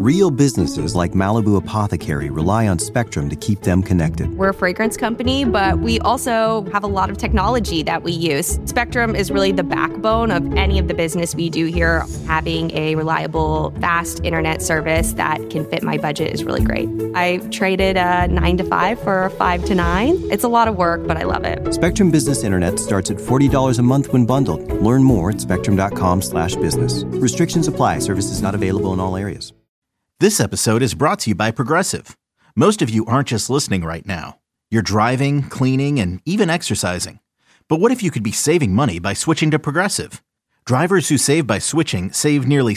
Real businesses like Malibu Apothecary rely on Spectrum to keep them connected. We're a fragrance company, but we also have a lot of technology that we use. Spectrum is really the backbone of any of the business we do here. Having a reliable, fast internet service that can fit my budget is really great. I traded a 9 to 5 for a 5 to 9. It's a lot of work, but I love it. Spectrum Business Internet starts at $40 a month when bundled. Learn more at spectrum.com/business. Restrictions apply. Services not available in all areas. This episode is brought to you by Progressive. Most of you aren't just listening right now. You're driving, cleaning, and even exercising. But what if you could be saving money by switching to Progressive? Drivers who save by switching save nearly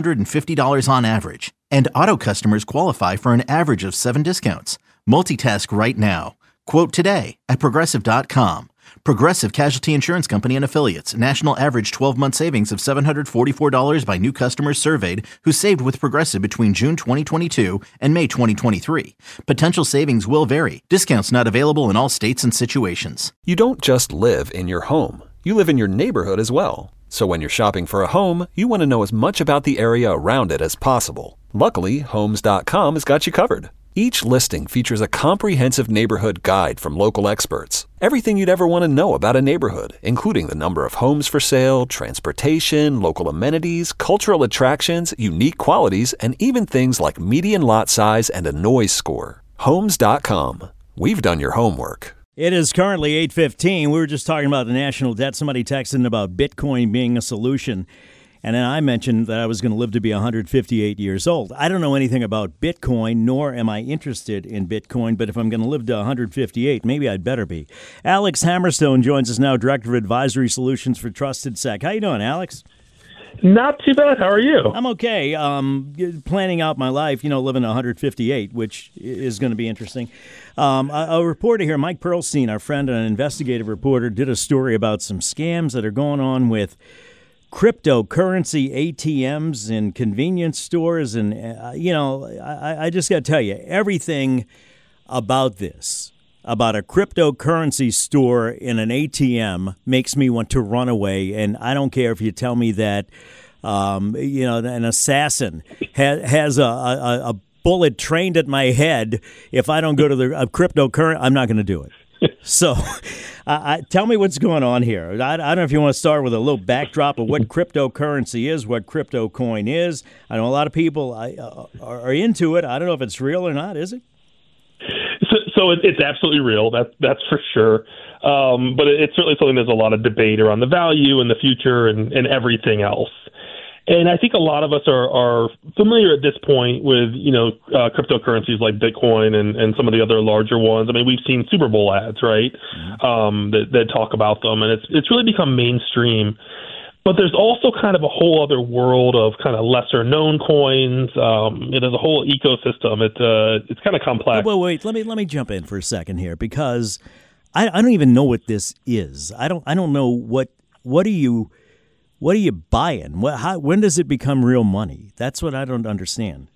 $750 on average. And auto customers qualify for an average of 7 discounts. Multitask right now. Quote today at Progressive.com. Progressive Casualty Insurance Company and Affiliates. National average 12-month savings of $744 by new customers surveyed who saved with Progressive between June 2022 and May 2023. Potential savings will vary. Discounts not available in all states and situations. You don't just live in your home. You live in your neighborhood as well. So when you're shopping for a home, you want to know as much about the area around it as possible. Luckily, Homes.com has got you covered. Each listing features a comprehensive neighborhood guide from local experts. Everything you'd ever want to know about a neighborhood, including the number of homes for sale, transportation, local amenities, cultural attractions, unique qualities, and even things like median lot size and a noise score. Homes.com. We've done your homework. It is currently 8:15. We were just talking about the national debt. Somebody texted about Bitcoin being a solution. And then I mentioned that I was going to live to be 158 years old. I don't know anything about Bitcoin, nor am I interested in Bitcoin. But if I'm going to live to 158, maybe I'd better be. Alex Hammerstone joins us now, Director of Advisory Solutions for Trusted Sec. How you doing, Alex? Not too bad. How are you? I'm okay. Planning out my life, living to 158, which is going to be interesting. A reporter here, Mike Perlstein, our friend and an investigative reporter, did a story about some scams that are going on with cryptocurrency ATMs in convenience stores. And, I just got to tell you, everything about this, about a cryptocurrency store in an ATM, makes me want to run away. And I don't care if you tell me that, an assassin has a bullet trained at my head. If I don't go to the cryptocurrency, I'm not going to do it. So tell me what's going on here. I don't know if you want to start with a little backdrop of what cryptocurrency is, what crypto coin is. I know a lot of people are into it. I don't know if it's real or not. Is it? So it's absolutely real. That's for sure. But it's certainly something there's a lot of debate around the value and the future and everything else. And I think a lot of us are familiar at this point with, cryptocurrencies like Bitcoin and some of the other larger ones. I mean, we've seen Super Bowl ads, right, that talk about them. And it's really become mainstream. But there's also kind of a whole other world of kind of lesser known coins. There's a whole ecosystem. It's kind of complex. Well, wait, let me jump in for a second here, because I don't even know what this is. I don't know what are you buying? When does it become real money? That's what I don't understand.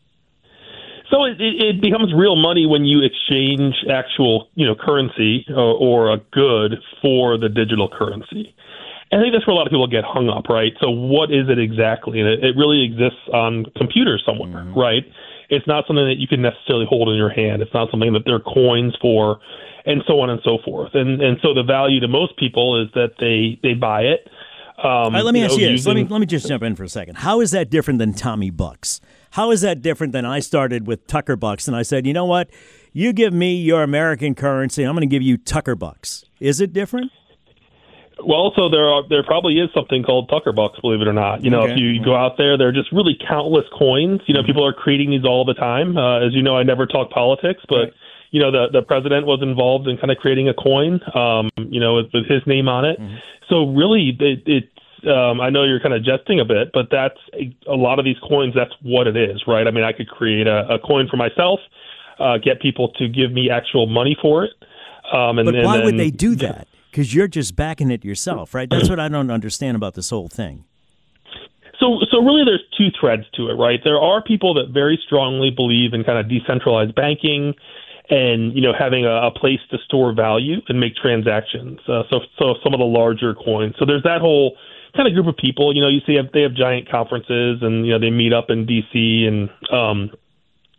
So it becomes real money when you exchange actual, currency or a good for the digital currency. And I think that's where a lot of people get hung up, right? So what is it exactly? And it really exists on computers somewhere, right? It's not something that you can necessarily hold in your hand. It's not something that there are coins for, and so on and so forth. And so the value to most people is that they buy it. Let me ask you this. Let me just jump in for a second. How is that different than Tommy Bucks? How is that different than I started with Tucker Bucks and I said, you know what? You give me your American currency, I'm going to give you Tucker Bucks. Is it different? Well, so there probably is something called Tucker Bucks, believe it or not. If you go out there are just really countless coins. People are creating these all the time. As you know, I never talk politics, but the president was involved in kind of creating a coin, with his name on it. Mm-hmm. So really, it's I know you're kind of jesting a bit, but that's a lot of these coins. That's what it is, right? I mean, I could create a coin for myself, get people to give me actual money for it. But why would they do that? Because you're just backing it yourself, right? That's what I don't understand about this whole thing. So really there's two threads to it, right? There are people that very strongly believe in kind of decentralized banking and, having a place to store value and make transactions. So some of the larger coins. So there's that whole kind of group of people. You see they have giant conferences and, they meet up in D.C. and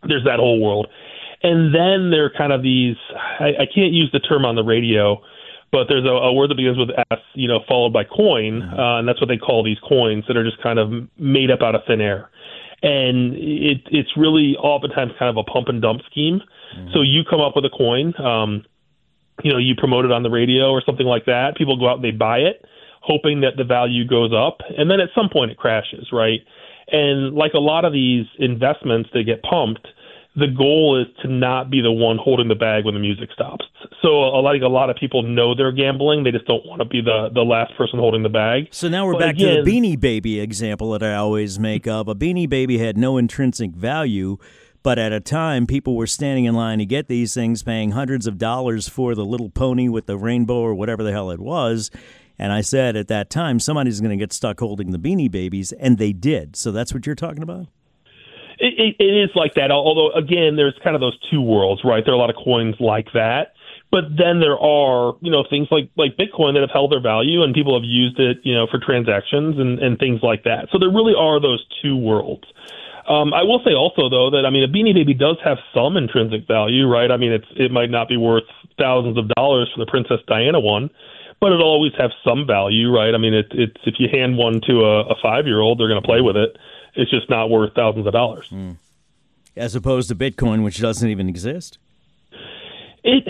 There's that whole world. And then there are kind of these, I can't use the term on the radio, but there's a word that begins with S, followed by coin, and that's what they call these coins that are just kind of made up out of thin air. And it's really oftentimes kind of a pump and dump scheme. So you come up with a coin, you promote it on the radio or something like that. People go out and they buy it, hoping that the value goes up, and then at some point it crashes, right? And like a lot of these investments that get pumped, the goal is to not be the one holding the bag when the music stops. So a lot of people know they're gambling. They just don't want to be the last person holding the bag. So now we're back to the Beanie Baby example that I always make of. A Beanie Baby had no intrinsic value, but at a time, people were standing in line to get these things, paying hundreds of dollars for the little pony with the rainbow or whatever the hell it was. And I said at that time, somebody's going to get stuck holding the Beanie Babies, and they did. So that's what you're talking about? It is like that, although, again, there's kind of those two worlds, right? There are a lot of coins like that. But then there are, things like Bitcoin that have held their value, and people have used it, for transactions and things like that. So there really are those two worlds. I will say also, though, that, a Beanie Baby does have some intrinsic value, right? It might not be worth thousands of dollars for the Princess Diana one, but it'll always have some value, right? It's if you hand one to a 5-year-old, they're going to play with it. It's just not worth thousands of dollars. As opposed to Bitcoin, which doesn't even exist? It's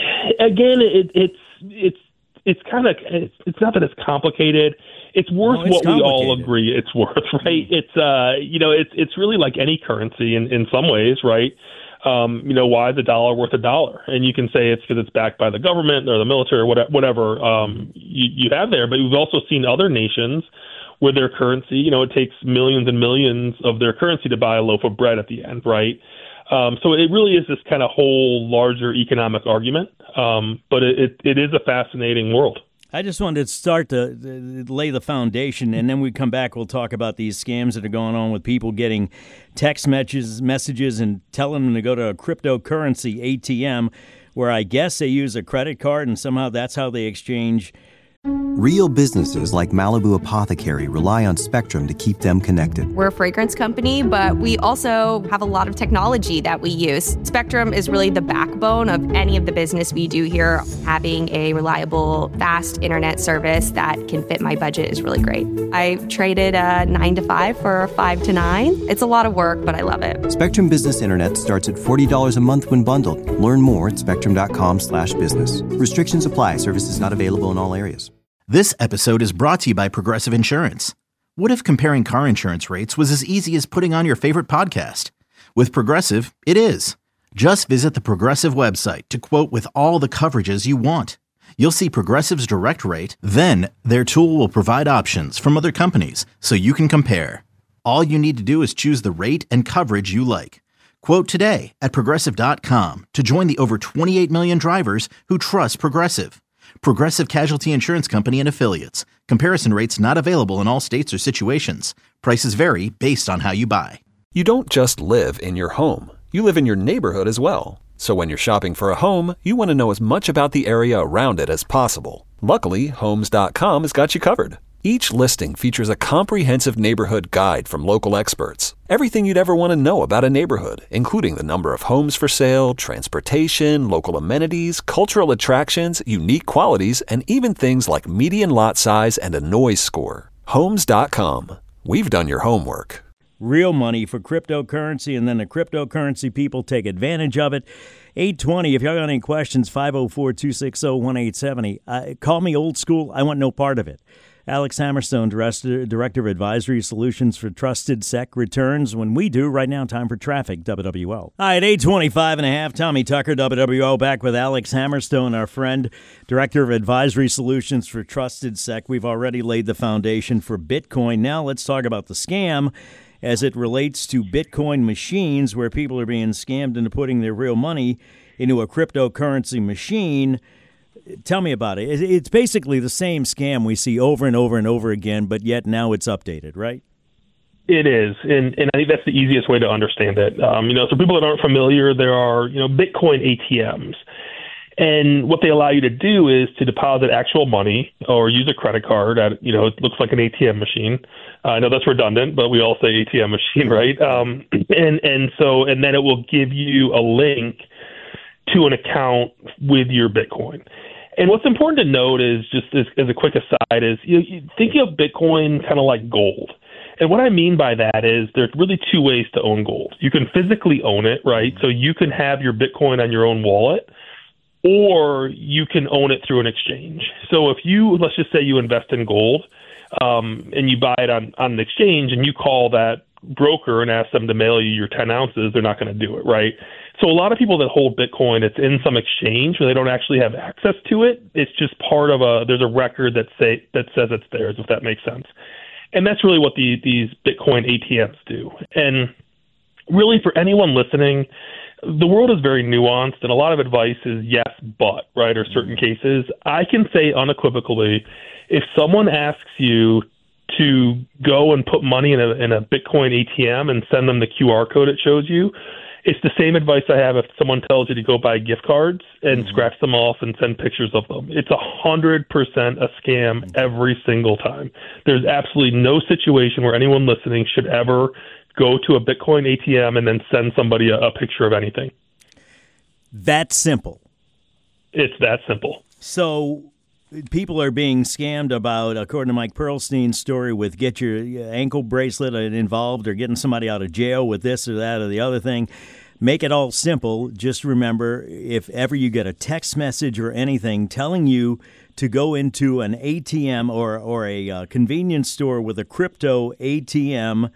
kind of, it's not that it's complicated. It's worth what we all agree it's worth, right? It's really like any currency in some ways, right? Why is a dollar worth a dollar? And you can say it's because it's backed by the government or the military or whatever you have there. But we've also seen other nations where their currency, it takes millions and millions of their currency to buy a loaf of bread at the end, right? So it really is this kind of whole larger economic argument, but it is a fascinating world. I just wanted to start to lay the foundation, and then we come back, we'll talk about these scams that are going on with people getting text messages and telling them to go to a cryptocurrency ATM, where I guess they use a credit card, and somehow that's how they exchange. Real businesses like Malibu Apothecary rely on Spectrum to keep them connected. We're a fragrance company, but we also have a lot of technology that we use. Spectrum is really the backbone of any of the business we do here. Having a reliable, fast internet service that can fit my budget is really great. I traded a 9 to 5 for a 5 to 9. It's a lot of work, but I love it. Spectrum Business Internet starts at $40 a month when bundled. Learn more at spectrum.com/business. Restrictions apply. Services not available in all areas. This episode is brought to you by Progressive Insurance. What if comparing car insurance rates was as easy as putting on your favorite podcast? With Progressive, it is. Just visit the Progressive website to quote with all the coverages you want. You'll see Progressive's direct rate, then their tool will provide options from other companies so you can compare. All you need to do is choose the rate and coverage you like. Quote today at Progressive.com to join the over 28 million drivers who trust Progressive. Progressive Casualty Insurance Company and Affiliates. Comparison rates not available in all states or situations. Prices vary based on how you buy. You don't just live in your home. You live in your neighborhood as well. So when you're shopping for a home, you want to know as much about the area around it as possible. Luckily, Homes.com has got you covered. Each listing features a comprehensive neighborhood guide from local experts. Everything you'd ever want to know about a neighborhood, including the number of homes for sale, transportation, local amenities, cultural attractions, unique qualities, and even things like median lot size and a noise score. Homes.com. We've done your homework. Real money for cryptocurrency, and then the cryptocurrency people take advantage of it. 820, if y'all got any questions, 504-260-1870. Call me old school. I want no part of it. Alex Hammerstone, Director of Advisory Solutions for Trusted Sec, returns when we do. Right now, time for traffic, WWL. All right, 8:25 and a half. Tommy Tucker, WWL, back with Alex Hammerstone, our friend, Director of Advisory Solutions for Trusted Sec. We've already laid the foundation for Bitcoin. Now let's talk about the scam as it relates to Bitcoin machines, where people are being scammed into putting their real money into a cryptocurrency machine. Tell me about it. It's basically the same scam we see over and over and over again, but yet now it's updated, right? It is, and I think that's the easiest way to understand it. So people that aren't familiar, there are Bitcoin ATMs, And what they allow you to do is to deposit actual money or use a credit card at, it looks like an ATM machine. I know that's redundant, but we all say ATM machine, right? And then it will give you a link to an account with your Bitcoin. And what's important to note is, just as a quick aside, is thinking of Bitcoin kind of like gold. And what I mean by that is there's really two ways to own gold. You can physically own it, right? So you can have your Bitcoin on your own wallet, or you can own it through an exchange. So if let's just say you invest in gold, and you buy it on an exchange, and you call that broker and ask them to mail you your 10 ounces, they're not going to do it, right? So a lot of people that hold Bitcoin, it's in some exchange where they don't actually have access to it. It's just part of there's a record that says it's theirs, if that makes sense. And that's really what these Bitcoin ATMs do. And really, for anyone listening, the world is very nuanced, and a lot of advice is yes, but, right, or certain cases. I can say unequivocally, if someone asks you to go and put money in a Bitcoin ATM and send them the QR code it shows you, it's the same advice I have if someone tells you to go buy gift cards and scratch them off and send pictures of them. It's 100% a scam every single time. There's absolutely no situation where anyone listening should ever go to a Bitcoin ATM and then send somebody a picture of anything. That simple. It's that simple. So people are being scammed about, according to Mike Perlstein's story, with get your ankle bracelet involved or getting somebody out of jail with this or that or the other thing. Make it all simple. Just remember, if ever you get a text message or anything telling you to go into an ATM or a convenience store with a crypto ATM,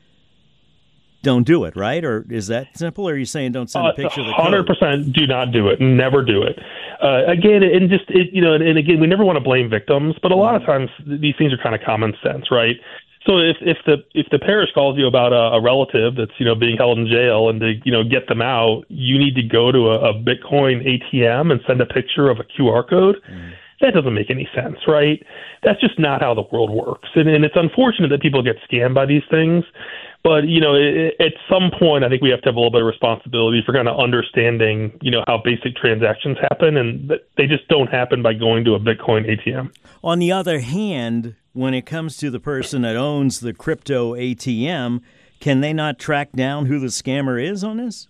don't do it, right? Or is that simple? Or are you saying don't send a picture of the code? 100% do not do it. Never do it. Again, we never want to blame victims, but a lot of times these things are kind of common sense, right? So if the parish calls you about a relative that's being held in jail, and to get them out, you need to go to a Bitcoin ATM and send a picture of a QR code. That doesn't make any sense, right? That's just not how the world works, and it's unfortunate that people get scammed by these things. But, at some point, I think we have to have a little bit of responsibility for kind of understanding, how basic transactions happen, and they just don't happen by going to a Bitcoin ATM. On the other hand, when it comes to the person that owns the crypto ATM, can they not track down who the scammer is on this?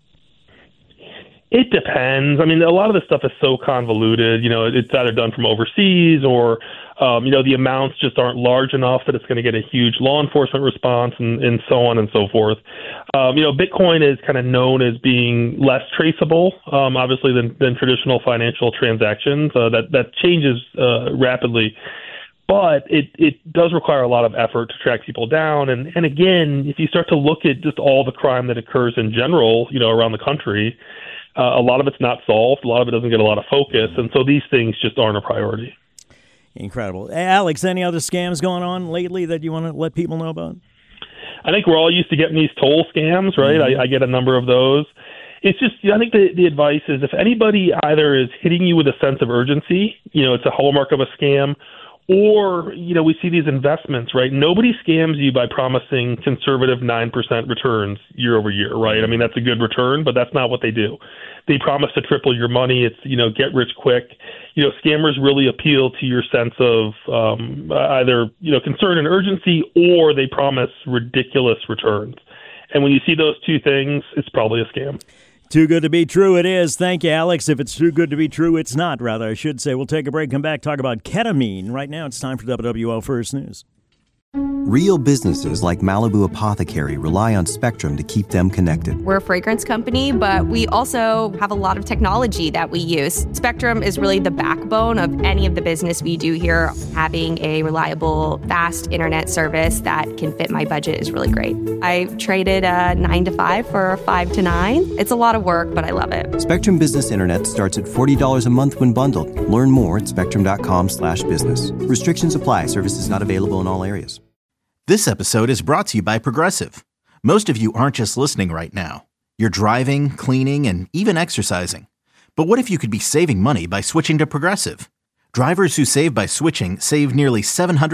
It depends. I mean, a lot of this stuff is so convoluted. It's either done from overseas or, the amounts just aren't large enough that it's going to get a huge law enforcement response and so on and so forth. Bitcoin is kind of known as being less traceable, obviously, than traditional financial transactions. That changes rapidly. But it does require a lot of effort to track people down. And again, if you start to look at just all the crime that occurs in general, around the country, a lot of it's not solved. A lot of it doesn't get a lot of focus. And so these things just aren't a priority. Incredible. Alex, any other scams going on lately that you want to let people know about? I think we're all used to getting these toll scams, right? Mm-hmm. I get a number of those. It's just, I think the advice is if anybody either is hitting you with a sense of urgency, it's a hallmark of a scam, or, we see these investments, right? Nobody scams you by promising conservative 9% returns year over year, right? I mean, that's a good return, but that's not what they do. They promise to triple your money. It's, get rich quick. Scammers really appeal to your sense of either, concern and urgency, or they promise ridiculous returns. And when you see those two things, it's probably a scam. Too good to be true it is. Thank you, Alex. If it's too good to be true, it's not, rather, I should say. We'll take a break, come back, talk about ketamine. Right now, it's time for WWL First News. Real businesses like Malibu Apothecary rely on Spectrum to keep them connected. We're a fragrance company, but we also have a lot of technology that we use. Spectrum is really the backbone of any of the business we do here. Having a reliable, fast internet service that can fit my budget is really great. I traded a 9 to 5 for a 5 to 9. It's a lot of work, but I love it. Spectrum Business Internet starts at $40 a month when bundled. Learn more at spectrum.com/business. Restrictions apply. Services not available in all areas. This episode is brought to you by Progressive. Most of you aren't just listening right now. You're driving, cleaning, and even exercising. But what if you could be saving money by switching to Progressive? Drivers who save by switching save nearly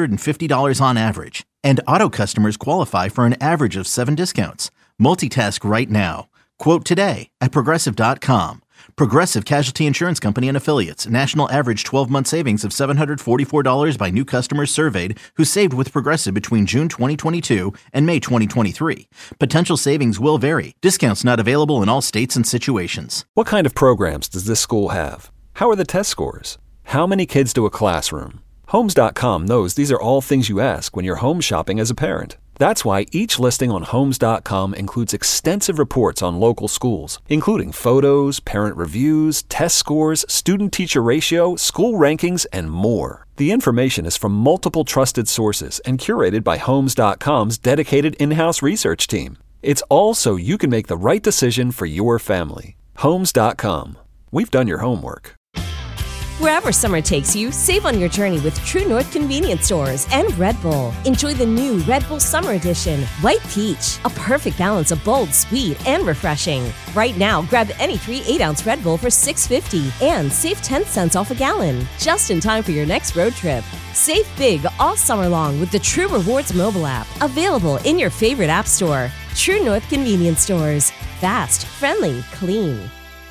$750 on average. And auto customers qualify for an average of 7 discounts. Multitask right now. Quote today at Progressive.com. Progressive Casualty Insurance Company and Affiliates. National average 12-month savings of $744 by new customers surveyed who saved with Progressive between June 2022 and May 2023. Potential savings will vary. Discounts not available in all states and situations. What kind of programs does this school have? How are the test scores? How many kids do a classroom? Homes.com knows these are all things you ask when you're home shopping as a parent. That's why each listing on Homes.com includes extensive reports on local schools, including photos, parent reviews, test scores, student-teacher ratio, school rankings, and more. The information is from multiple trusted sources and curated by Homes.com's dedicated in-house research team. It's all so you can make the right decision for your family. Homes.com. We've done your homework. Wherever summer takes you, save on your journey with True North Convenience Stores and Red Bull. Enjoy the new Red Bull Summer Edition, White Peach, a perfect balance of bold, sweet, and refreshing. Right now, grab any 3 8-ounce Red Bull for $6.50 and save 10 cents off a gallon, just in time for your next road trip. Save big all summer long with the True Rewards mobile app, available in your favorite app store. True North Convenience Stores. Fast, friendly, clean.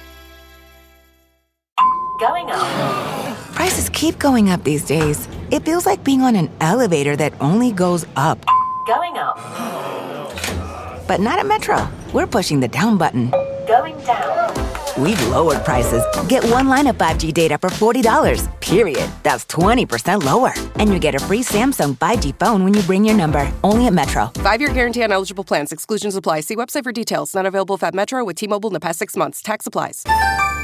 Going up. Prices keep going up these days. It feels like being on an elevator that only goes up. Going up. But not at Metro. We're pushing the down button. Going down. We've lowered prices. Get one line of 5G data for $40, period. That's 20% lower. And you get a free Samsung 5G phone when you bring your number. Only at Metro. 5-year guarantee on eligible plans. Exclusions apply. See website for details. Not available if at Metro with T-Mobile in the past 6 months. Tax applies.